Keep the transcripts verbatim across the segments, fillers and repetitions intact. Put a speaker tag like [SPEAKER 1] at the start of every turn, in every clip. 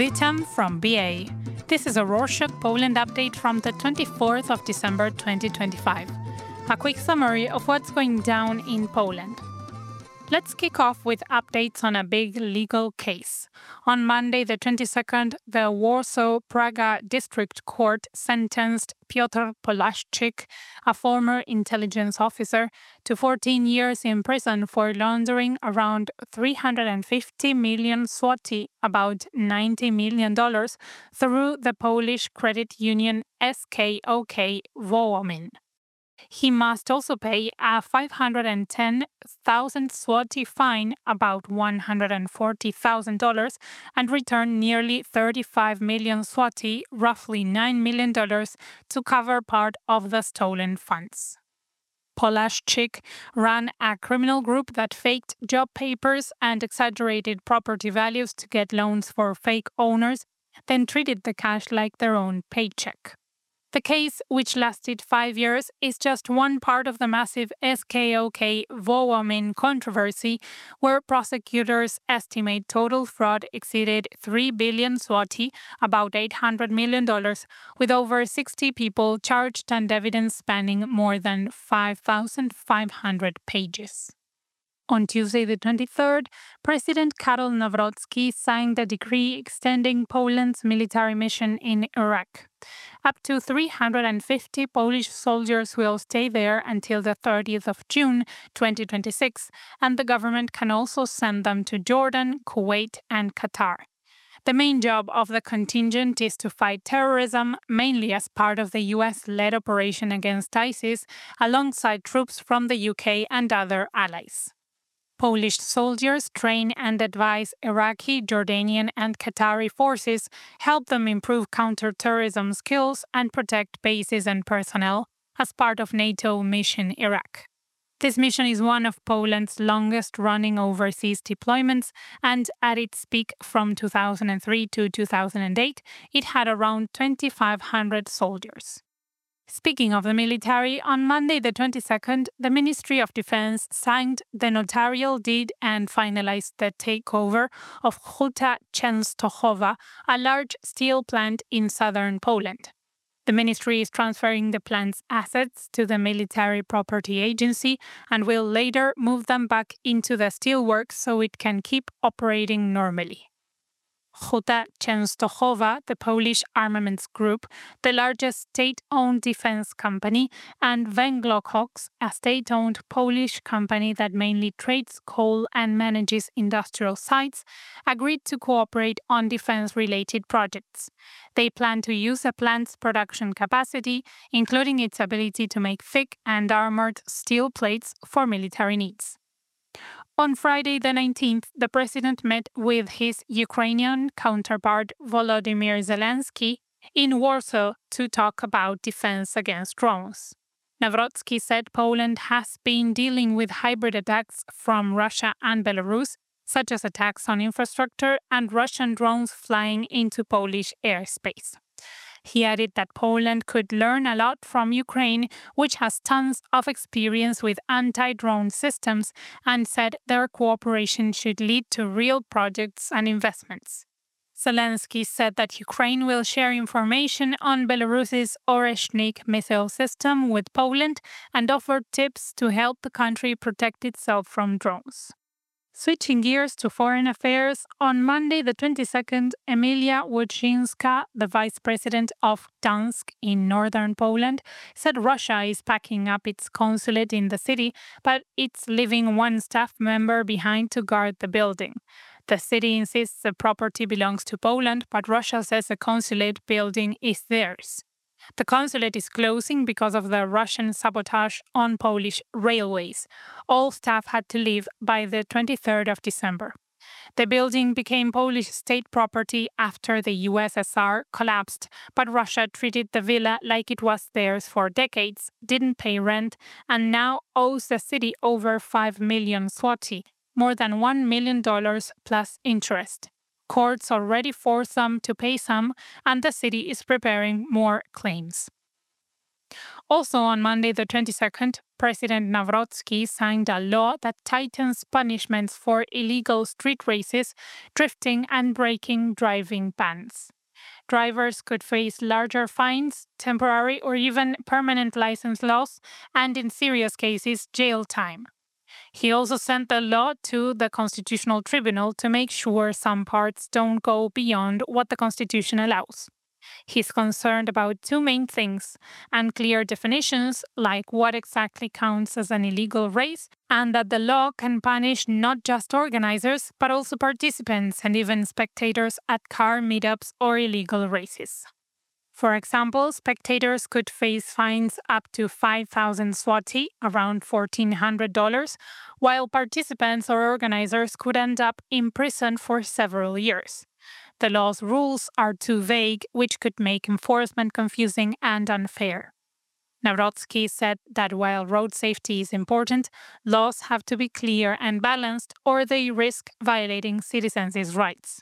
[SPEAKER 1] Witam from B A. This is a Rorshok Poland update from the twenty-fourth of December twenty twenty-five. A quick summary of what's going down in Poland. Let's kick off with updates on a big legal case. On Monday, the twenty-second, the Warsaw Praga District Court sentenced Piotr Polaszczyk, a former intelligence officer, to fourteen years in prison for laundering around three hundred fifty million zloty, about ninety million dollars, through the Polish credit union S K O K Wołomin. He must also pay a five hundred ten thousand zloty fine, about one hundred forty thousand dollars, and return nearly thirty-five million zloty, roughly nine million dollars, to cover part of the stolen funds. Polaszczyk ran a criminal group that faked job papers and exaggerated property values to get loans for fake owners, then treated the cash like their own paycheck. The case, which lasted five years, is just one part of the massive S K O K Wołomin controversy, where prosecutors estimate total fraud exceeded three billion zloty, about eight hundred million dollars, with over sixty people charged and evidence spanning more than five thousand five hundred pages. On Tuesday the twenty-third, President Karol Nawrocki signed a decree extending Poland's military mission in Iraq. Up to three hundred fifty Polish soldiers will stay there until the thirtieth of June twenty twenty-six, and the government can also send them to Jordan, Kuwait, and Qatar. The main job of the contingent is to fight terrorism, mainly as part of the U S-led operation against ISIS, alongside troops from the U K and other allies. Polish soldiers train and advise Iraqi, Jordanian, and Qatari forces, help them improve counter-terrorism skills, and protect bases and personnel as part of NATO Mission Iraq. This mission is one of Poland's longest-running overseas deployments, and at its peak from two thousand three to two thousand eight, it had around twenty-five hundred soldiers. Speaking of the military, on Monday the twenty-second, the Ministry of Defense signed the notarial deed and finalized the takeover of Huta Częstochowa, a large steel plant in southern Poland. The ministry is transferring the plant's assets to the Military Property Agency and will later move them back into the steelworks so it can keep operating normally. Huta Częstochowa, the Polish armaments group, the largest state-owned defense company, and Węglokoks, a state-owned Polish company that mainly trades coal and manages industrial sites, agreed to cooperate on defense-related projects. They plan to use the plant's production capacity, including its ability to make thick and armored steel plates for military needs. On Friday the nineteenth, the president met with his Ukrainian counterpart Volodymyr Zelensky in Warsaw to talk about defense against drones. Nawrocki said Poland has been dealing with hybrid attacks from Russia and Belarus, such as attacks on infrastructure and Russian drones flying into Polish airspace. He added that Poland could learn a lot from Ukraine, which has tons of experience with anti-drone systems, and said their cooperation should lead to real projects and investments. Zelensky said that Ukraine will share information on Belarus's Oreshnik missile system with Poland and offer tips to help the country protect itself from drones. Switching gears to foreign affairs, on Monday the twenty-second, Emilia Łódźińska, the vice president of Gdańsk in northern Poland, said Russia is packing up its consulate in the city, but it's leaving one staff member behind to guard the building. The city insists the property belongs to Poland, but Russia says the consulate building is theirs. The consulate is closing because of the Russian sabotage on Polish railways. All staff had to leave by the twenty-third of December. The building became Polish state property after the U S S R collapsed, but Russia treated the villa like it was theirs for decades, didn't pay rent, and now owes the city over five million zloty, more than one million dollars plus interest. Courts already forced them to pay some, and the city is preparing more claims. Also on Monday the twenty-second, President Nawrocki signed a law that tightens punishments for illegal street races, drifting and breaking driving bans. Drivers could face larger fines, temporary or even permanent license loss, and in serious cases, jail time. He also sent the law to the Constitutional Tribunal to make sure some parts don't go beyond what the Constitution allows. He's concerned about two main things: unclear definitions, like what exactly counts as an illegal race, and that the law can punish not just organizers, but also participants and even spectators at car meetups or illegal races. For example, spectators could face fines up to five thousand zloty, around fourteen hundred dollars, while participants or organizers could end up in prison for several years. The law's rules are too vague, which could make enforcement confusing and unfair. Nawrocki said that while road safety is important, laws have to be clear and balanced, or they risk violating citizens' rights.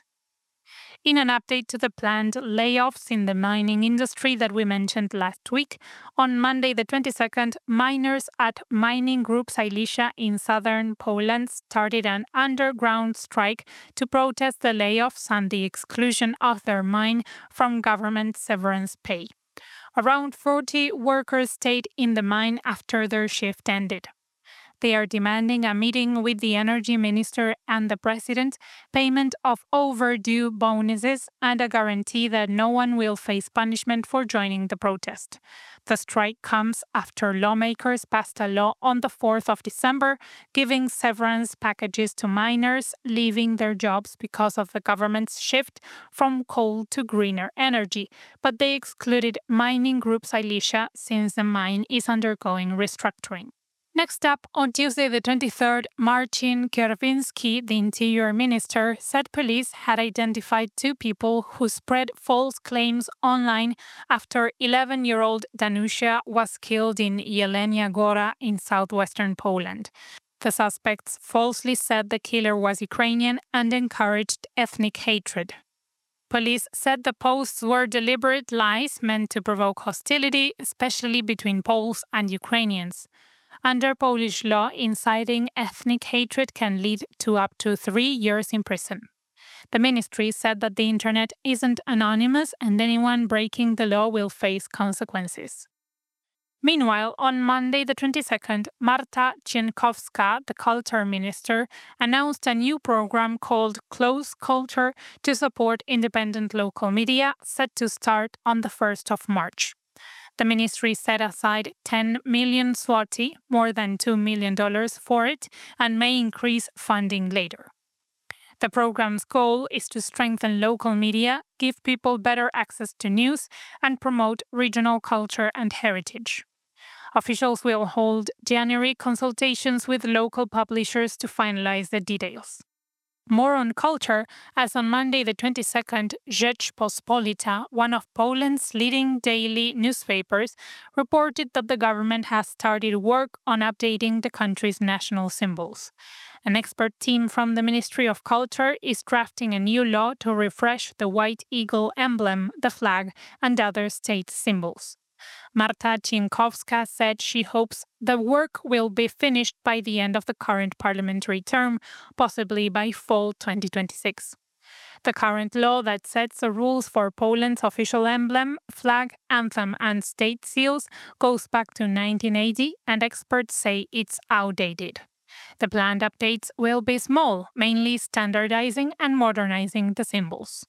[SPEAKER 1] In an update to the planned layoffs in the mining industry that we mentioned last week, on Monday the twenty-second, miners at mining group Silesia in southern Poland started an underground strike to protest the layoffs and the exclusion of their mine from government severance pay. Around forty workers stayed in the mine after their shift ended. They are demanding a meeting with the energy minister and the president, payment of overdue bonuses, and a guarantee that no one will face punishment for joining the protest. The strike comes after lawmakers passed a law on the fourth of December giving severance packages to miners leaving their jobs because of the government's shift from coal to greener energy, but they excluded mining group Silesia since the mine is undergoing restructuring. Next up, on Tuesday the twenty-third, Marcin Kierwiński, the interior minister, said police had identified two people who spread false claims online after eleven-year-old Danusia was killed in Jelenia Góra in southwestern Poland. The suspects falsely said the killer was Ukrainian and encouraged ethnic hatred. Police said the posts were deliberate lies meant to provoke hostility, especially between Poles and Ukrainians. Under Polish law, inciting ethnic hatred can lead to up to three years in prison. The ministry said that the internet isn't anonymous and anyone breaking the law will face consequences. Meanwhile, on Monday the twenty-second, Marta Cienkowska, the culture minister, announced a new program called Close Culture to support independent local media, set to start on the first of March. The ministry set aside ten million zloty, more than two million dollars, for it and may increase funding later. The program's goal is to strengthen local media, give people better access to news, and promote regional culture and heritage. Officials will hold January consultations with local publishers to finalize the details. More on culture, as on Monday the twenty-second, Rzeczpospolita, one of Poland's leading daily newspapers, reported that the government has started work on updating the country's national symbols. An expert team from the Ministry of Culture is drafting a new law to refresh the white eagle emblem, the flag, and other state symbols. Marta Cienkowska said she hopes the work will be finished by the end of the current parliamentary term, possibly by fall twenty twenty-six. The current law that sets the rules for Poland's official emblem, flag, anthem, and state seals goes back to nineteen eighty, and experts say it's outdated. The planned updates will be small, mainly standardizing and modernizing the symbols.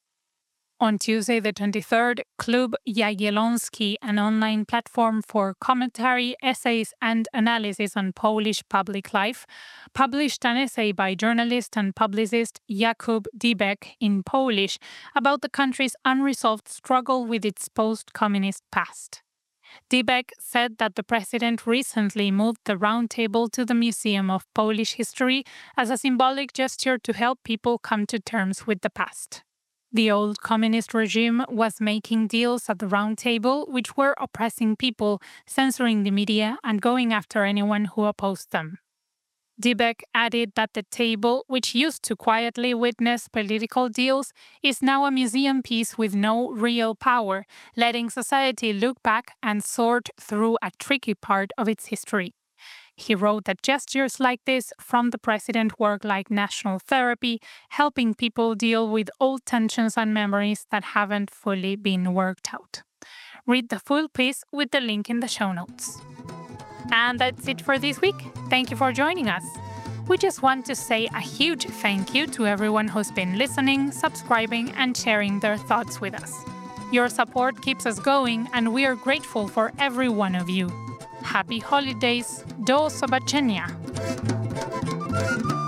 [SPEAKER 1] On Tuesday the twenty-third, Klub Jagiellonski, an online platform for commentary, essays, and analysis on Polish public life, published an essay by journalist and publicist Jakub Dybek in Polish about the country's unresolved struggle with its post-communist past. Dybek said that the president recently moved the roundtable to the Museum of Polish History as a symbolic gesture to help people come to terms with the past. The old communist regime was making deals at the round table which were oppressing people, censoring the media, and going after anyone who opposed them. Dybbuk added that the table, which used to quietly witness political deals, is now a museum piece with no real power, letting society look back and sort through a tricky part of its history. He wrote that gestures like this from the president work like national therapy, helping people deal with old tensions and memories that haven't fully been worked out. Read the full piece with the link in the show notes. And that's it for this week. Thank you for joining us. We just want to say a huge thank you to everyone who's been listening, subscribing, and sharing their thoughts with us. Your support keeps us going, and we are grateful for every one of you. Happy holidays. Do zobaczenia!